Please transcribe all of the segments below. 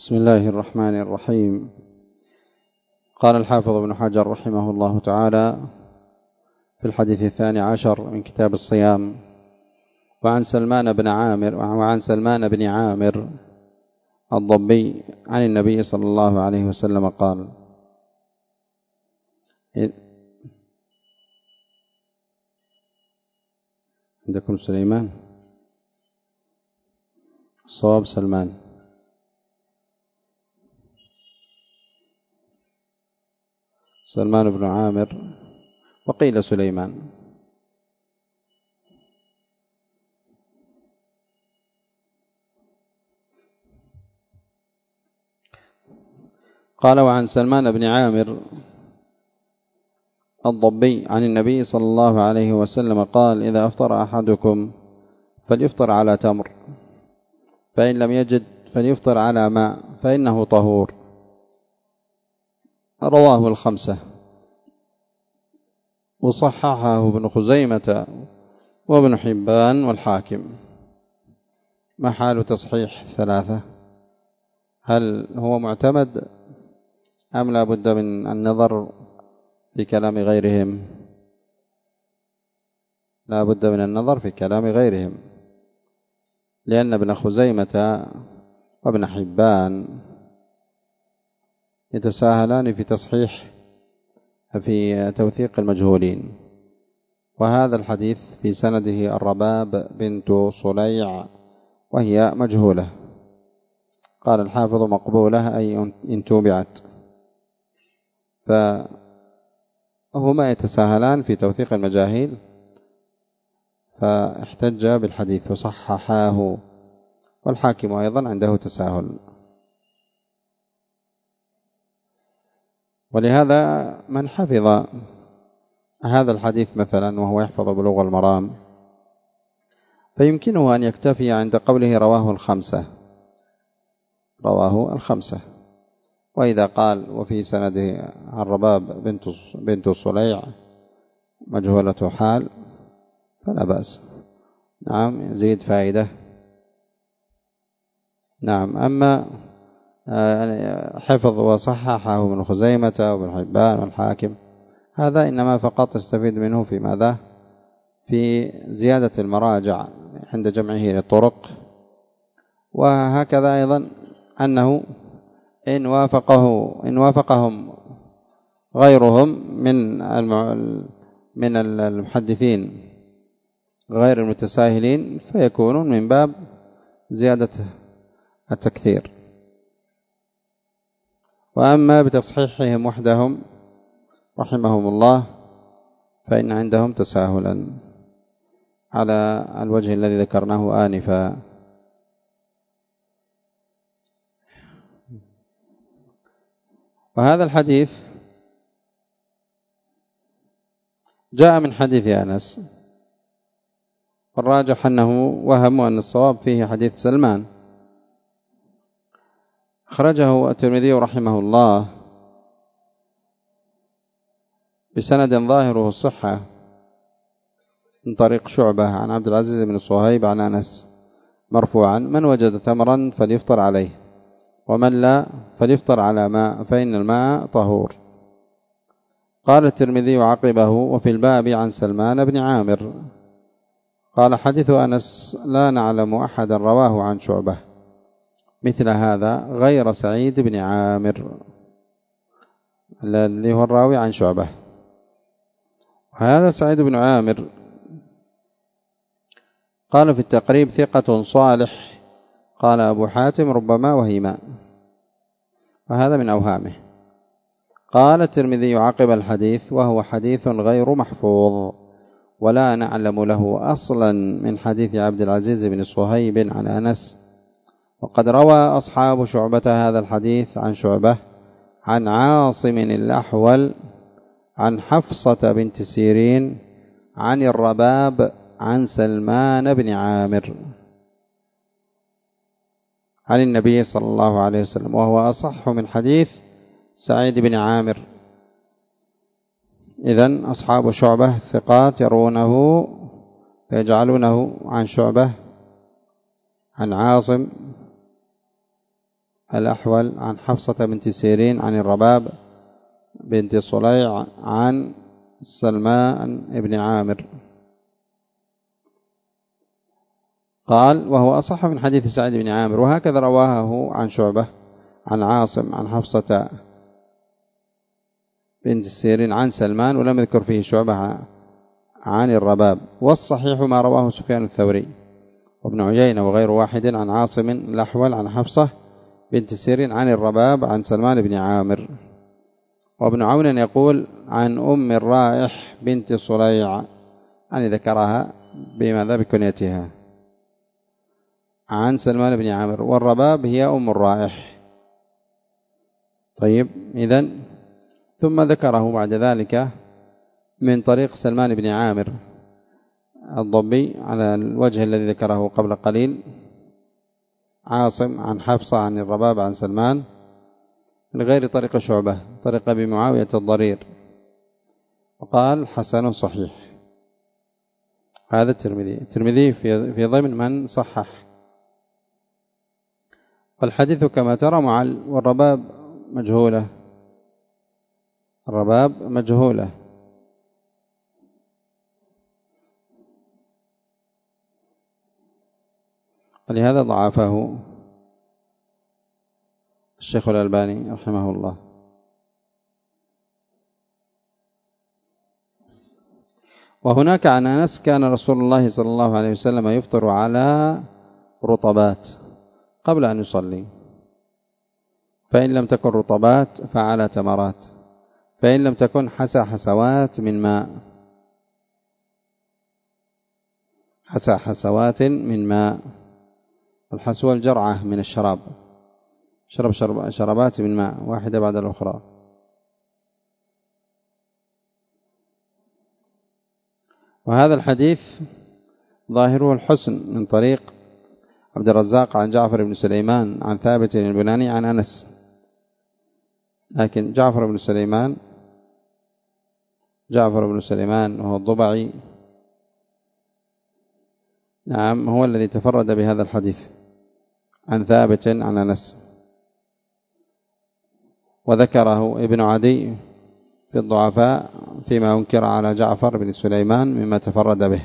بسم الله الرحمن الرحيم. قال الحافظ ابن حجر رحمه الله تعالى في الحديث 12 من كتاب الصيام: وعن سلمان بن عامر الضبي عن النبي صلى الله عليه وسلم قال: عندكم سليمان؟ الصواب سلمان بن عامر، وقيل سليمان. قال: وعن سلمان بن عامر الضبي عن النبي صلى الله عليه وسلم قال: إذا أفطر أحدكم فليفطر على تمر، فإن لم يجد فليفطر على ماء فإنه طهور. رواه الخمسة، وصححه ابن خزيمة وابن حبان والحاكم. ما حال تصحيح الثلاثة؟ هل هو معتمد أم لا بد من النظر في كلام غيرهم؟ لا بد من النظر في كلام غيرهم، لأن ابن خزيمة وابن حبان يتساهلان في في توثيق المجهولين. وهذا الحديث في سنده الرباب بنت صليع، وهي مجهولة. قال الحافظ: مقبولة أي إن توبعت. فهما يتساهلان في توثيق المجاهيل، فاحتج بالحديث وصححاه، والحاكم أيضا عنده تساهل. ولهذا من حفظ هذا الحديث مثلا وهو يحفظ بلوغ المرام فيمكنه أن يكتفي عند قوله رواه الخمسة. وإذا قال وفي سنده الرباب بنت صليع مجهولة حال فلا بأس. نعم، يزيد فائدة. نعم. أما حفظ وصححه ابن خزيمة وابن حبان والحاكم، هذا إنما فقط يستفيد منه في ماذا؟ في زيادة المراجع عند جمعه للطرق. وهكذا أيضا أنه إن وافقهم غيرهم من المحدثين غير المتساهلين فيكونون من باب زيادة التكثير. وأما بتصحيحهم وحدهم رحمهم الله فإن عندهم تساهلا على الوجه الذي ذكرناه آنفا. وهذا الحديث جاء من حديث أنس، والراجح أنه وهم، وأن الصواب فيه حديث سلمان. أخرجه الترمذي رحمه الله بسند ظاهره الصحة من طريق شعبة عن عبد العزيز بن صهيب عن أنس مرفوعا: من وجد تمرا فليفطر عليه، ومن لا فليفطر على ماء فإن الماء طهور. قال الترمذي عقبه: وفي الباب عن سلمان بن عامر. قال: حديث أنس لا نعلم أحدا رواه عن شعبة مثل هذا غير سعيد بن عامر الذي هو الراوي عن شعبة. وهذا سعيد بن عامر قال في التقريب: ثقة صالح. قال أبو حاتم: ربما وهما، وهذا من أوهامه. قال الترمذي عقب الحديث: وهو حديث غير محفوظ، ولا نعلم له أصلا من حديث عبد العزيز بن صهيب عن أنس. وقد روى أصحاب شعبة هذا الحديث عن شعبة عن عاصم الأحول عن حفصة بنت سيرين عن الرباب عن سلمان بن عامر عن النبي صلى الله عليه وسلم، وهو أصح من حديث سعيد بن عامر. إذن أصحاب شعبة ثقات يرونه فيجعلونه عن شعبة عن عاصم الأحول عن حفصة بنت سيرين عن الرباب بنت صليع عن سلمان بن عامر. قال وهو أصح من حديث سعيد بن عامر، وهكذا رواه عن شعبة عن عاصم عن حفصة بنت سيرين عن سلمان، ولم يذكر فيه شعبة عن الرباب. والصحيح ما رواه سفيان الثوري وابن عيينة وغير واحد عن عاصم الأحول عن حفصة بنت سيرين عن الرباب عن سلمان بن عامر. وابن عون يقول عن أم الرائح بنت صليع، يعني ذكرها بماذا؟ بكنيتها، عن سلمان بن عامر، والرباب هي أم الرائح. طيب، إذن ثم ذكره بعد ذلك من طريق سلمان بن عامر الضبي على الوجه الذي ذكره قبل قليل، عاصم عن حفصة عن الرباب عن سلمان، من غير طريق شعبة، طريق أبي معاوية الضرير، وقال حسن صحيح. هذا الترمذي في ضمن من صحح. والحديث كما ترى معل، والرباب مجهولة، الرباب مجهولة. ولهذا ضعفه الشيخ الألباني رحمه الله. وهناك عن أنس كان رسول الله صلى الله عليه وسلم يفطر على رطبات قبل أن يصلي، فإن لم تكن رطبات فعلى تمرات، فإن لم تكن حسى حسوات من ماء، حسى حسوات من ماء. الحسوة الجرعة من الشراب، شربات من ماء واحدة بعد الأخرى. وهذا الحديث ظاهره الحسن من طريق عبد الرزاق عن جعفر بن سليمان عن ثابت البناني عن أنس، لكن جعفر بن سليمان وهو الضبعي، نعم، هو الذي تفرد بهذا الحديث عن ثابت عن أنس، وذكره ابن عدي في الضعفاء فيما أنكر على جعفر بن سليمان مما تفرد به.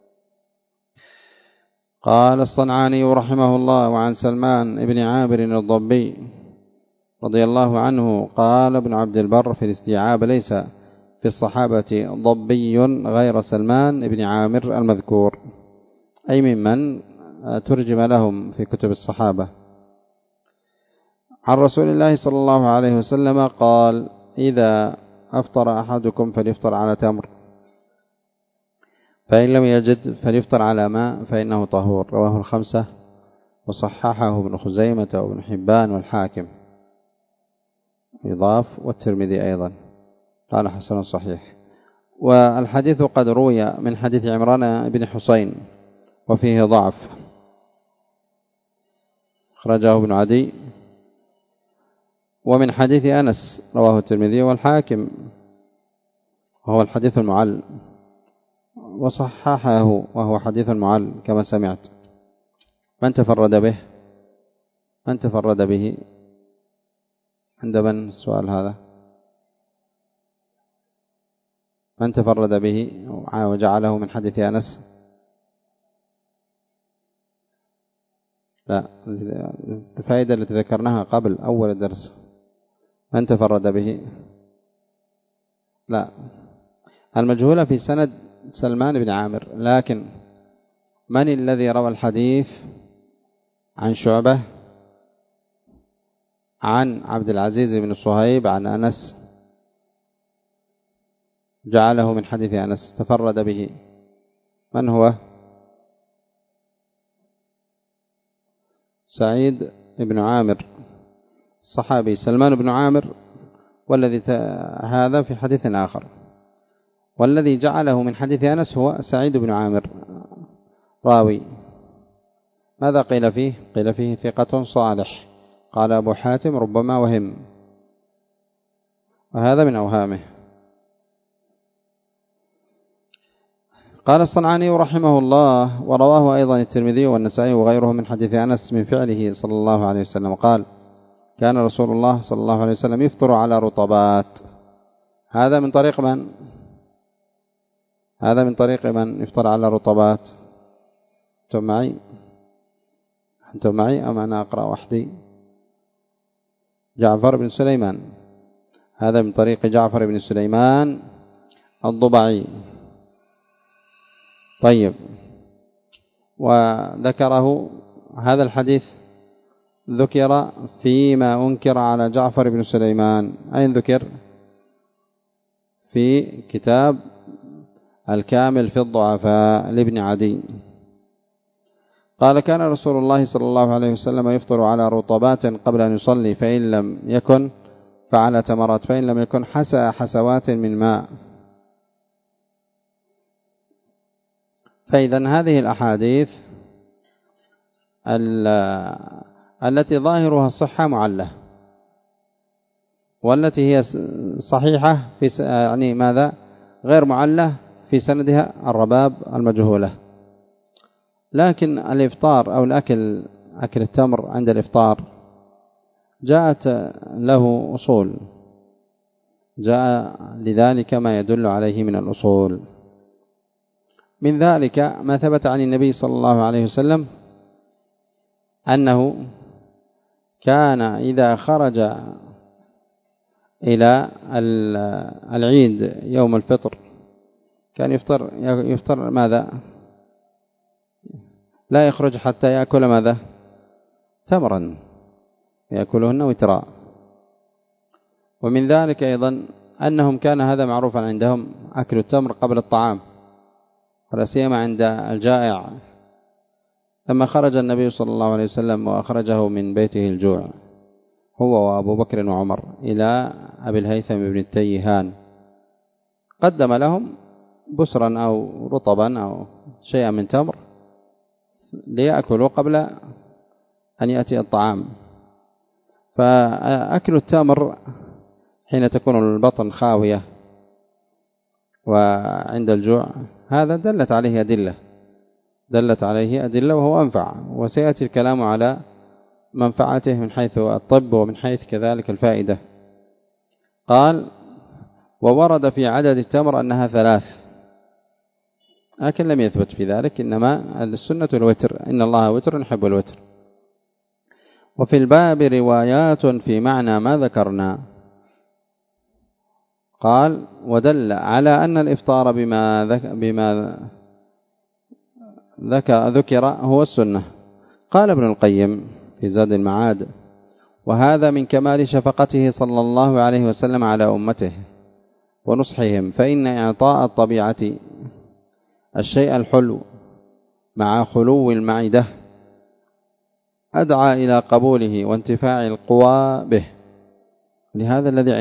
قال الصنعاني رحمه الله وعن سلمان بن عامر الضبي رضي الله عنه قال ابن عبد البر في الاستيعاب ليس في الصحابة ضبي غير سلمان بن عامر المذكور، أي ممن ترجم لهم في كتب الصحابة. عن رسول الله صلى الله عليه وسلم قال إذا أفطر أحدكم فليفطر على تمر، فإن لم يجد فليفطر على ماء فإنه طهور. رواه الخمسة وصححه ابن خزيمة وابن حبان والحاكم يضاف، والترمذي أيضا قال حسن صحيح. والحديث قد روي من حديث عمران بن حسين وفيه ضعف، خرجه ابن عدي، ومن حديث أنس رواه الترمذي والحاكم وهو الحديث المعل، وصححه وهو حديث معل كما سمعت. من تفرد به عند من السؤال هذا؟ من تفرد به وجعله من حديث أنس؟ لا، الفائدة التي ذكرناها قبل أول الدرس، من تفرد به؟ لا، المجهولة في سند سلمان بن عامر، لكن من الذي روى الحديث عن شعبة عن عبد العزيز بن صهيب عن أنس جعله من حديث أنس تفرد به؟ من هو؟ سعيد بن عامر الصحابي سلمان بن عامر، والذي هذا في حديث آخر، والذي جعله من حديث أنس هو سعيد بن عامر راوي. ماذا قيل فيه؟ قيل فيه ثقة صالح، قال أبو حاتم ربما وهم، وهذا من أوهامه. قال الصنعاني رحمه الله ورواه أيضا الترمذي والنسائي وغيره من حديث أنس من فعله صلى الله عليه وسلم قال كان رسول الله صلى الله عليه وسلم يفطر على رطبات. هذا من طريق من؟ هذا من طريق من يفطر على رطبات؟ أنتم معي أم أنا أقرأ وحدي؟ جعفر بن سليمان، هذا من طريق جعفر بن سليمان الضبعي. طيب، وذكره هذا الحديث ذكر فيما أنكر على جعفر بن سليمان. أين ذكر؟ في كتاب الكامل في الضعفاء لابن عدي. قال كان رسول الله صلى الله عليه وسلم يفطر على رطبات قبل أن يصلي، فإن لم يكن فعلى تمرات، فإن لم يكن حسى حسوات من ماء. فإذا هذه الأحاديث التي ظاهرها الصحة معلة، والتي هي صحيحة في يعني ماذا غير معلة في سندها الرباب المجهولة. لكن الإفطار أو أكل التمر عند الإفطار جاءت له أصول، جاء لذلك ما يدل عليه من الأصول. من ذلك ما ثبت عن النبي صلى الله عليه وسلم أنه كان إذا خرج إلى العيد يوم الفطر كان يفطر ماذا؟ لا يخرج حتى يأكل ماذا؟ تمرا يأكلهن وترا. ومن ذلك أيضا أنهم كان هذا معروفا عندهم أكل التمر قبل الطعام، ولا سيما عند الجائع. لما خرج النبي صلى الله عليه وسلم وأخرجه من بيته الجوع هو وأبو بكر وعمر إلى أبي الهيثم بن التيهان، قدم لهم بسرا أو رطبا أو شيئا من تمر ليأكلوا قبل أن يأتي الطعام. فأكل التمر حين تكون البطن خاوية وعند الجوع هذا دلت عليه أدلة وهو أنفع، وسيأتي الكلام على منفعته من حيث الطب ومن حيث كذلك الفائدة. قال وورد في عدد التمر أنها 3، لكن لم يثبت في ذلك، إنما السنة الوتر، إن الله وتر يحب الوتر. وفي الباب روايات في معنى ما ذكرنا. قال ودل على أن الإفطار بما ذكر هو السنة. قال ابن القيم في زاد المعاد وهذا من كمال شفقته صلى الله عليه وسلم على أمته ونصحهم، فإن إعطاء الطبيعة الشيء الحلو مع خلو المعدة أدعى إلى قبوله وانتفاع القوى به. لهذا الذي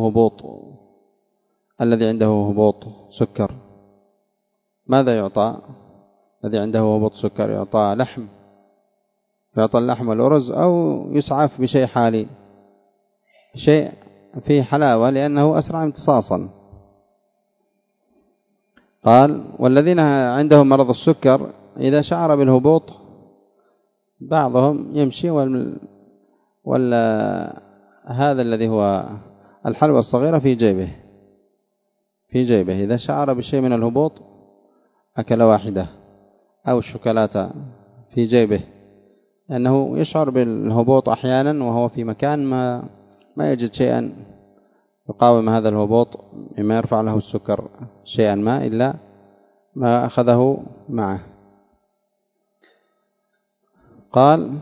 عنده هبوط سكر ماذا يعطى؟ الذي عنده هبوط سكر يعطى لحم، يعطى اللحم والأرز، أو يسعف بشيء حالي، شيء فيه حلاوة لأنه أسرع امتصاصا. قال والذين عندهم مرض السكر إذا شعر بالهبوط بعضهم يمشي هذا الذي هو الحلوى الصغيرة في جيبه إذا شعر بشيء من الهبوط أكل واحدة، أو الشوكولاتة في جيبه، لأنه يشعر بالهبوط أحيانا وهو في مكان ما يجد شيئا يقاوم هذا الهبوط مما يرفع له السكر شيئا ما إلا ما أخذه معه. قال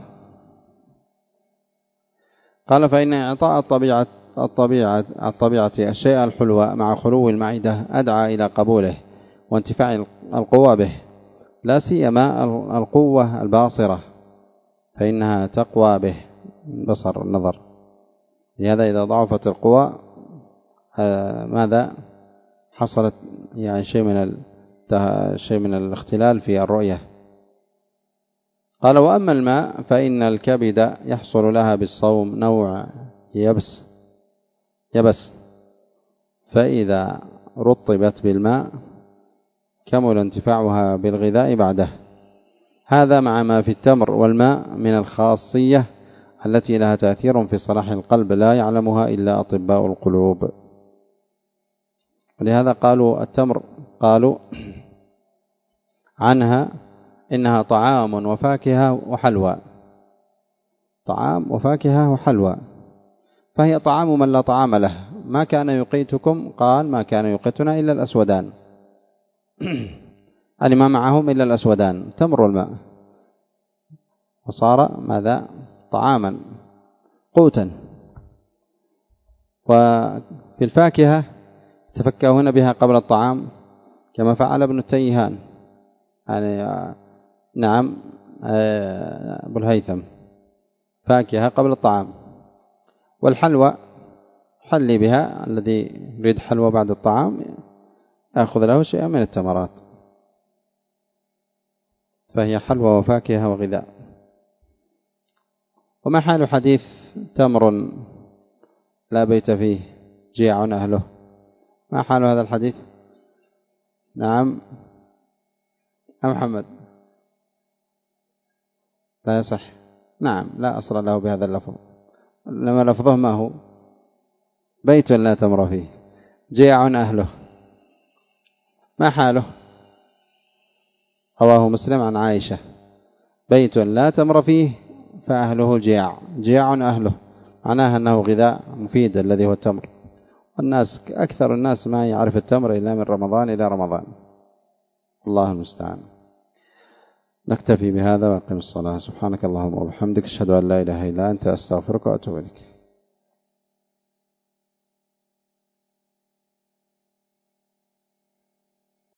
فإن إعطاء الطبيعة الشيء الحلوة مع خلو المعدة أدعى إلى قبوله وانتفاع القوى به، لا سيما القوة الباصرة فإنها تقوى به بصر النظر. لهذا إذا ضعفت القوى ماذا حصلت؟ يعني شيء من الاختلال في الرؤية. قال وأما الماء فإن الكبد يحصل لها بالصوم نوع يبس، فإذا رطبت بالماء كمل انتفاعها بالغذاء بعده. هذا مع ما في التمر والماء من الخاصية التي لها تأثير في صلاح القلب لا يعلمها إلا أطباء القلوب. ولهذا قالوا التمر قالوا عنها إنها طعام وفاكهة وحلوى، طعام وفاكهة وحلوى، فهي طعام من لا طعام له. ما كان يقيتكم؟ قال ما كان يقيتنا إلا الأسودان يعني ما معهم إلا الأسودان تمر والماء، وصار ماذا؟ طعاما قوتا. وفي الفاكهة تفكهون بها قبل الطعام كما فعل ابن التيهان يعني نعم أبو الهيثم، فاكهة قبل الطعام. والحلوى حلي بها، الذي يريد حلوى بعد الطعام أخذ له شيئا من التمرات، فهي حلوى وفاكهة وغذاء. وما حال حديث تمر لا بيت فيه جيع أهله؟ ما حال هذا الحديث؟ نعم محمد لا يصح، نعم لا أصل له بهذا اللفظ، لما لفظه ما هو؟ بيت لا تمر فيه جيع أهله، ما حاله؟ رواه مسلم عن عائشة بيت لا تمر فيه فأهله جياع أهله، معناها أنه غذاء مفيد الذي هو التمر. والناس أكثر الناس ما يعرف التمر إلا من رمضان إلى رمضان، الله المستعان. نكتفي بهذا وأقم الصلاة. سبحانك اللهم وبحمدك أشهد أن لا إله إلا أنت أستغفرك وأتوب إليك.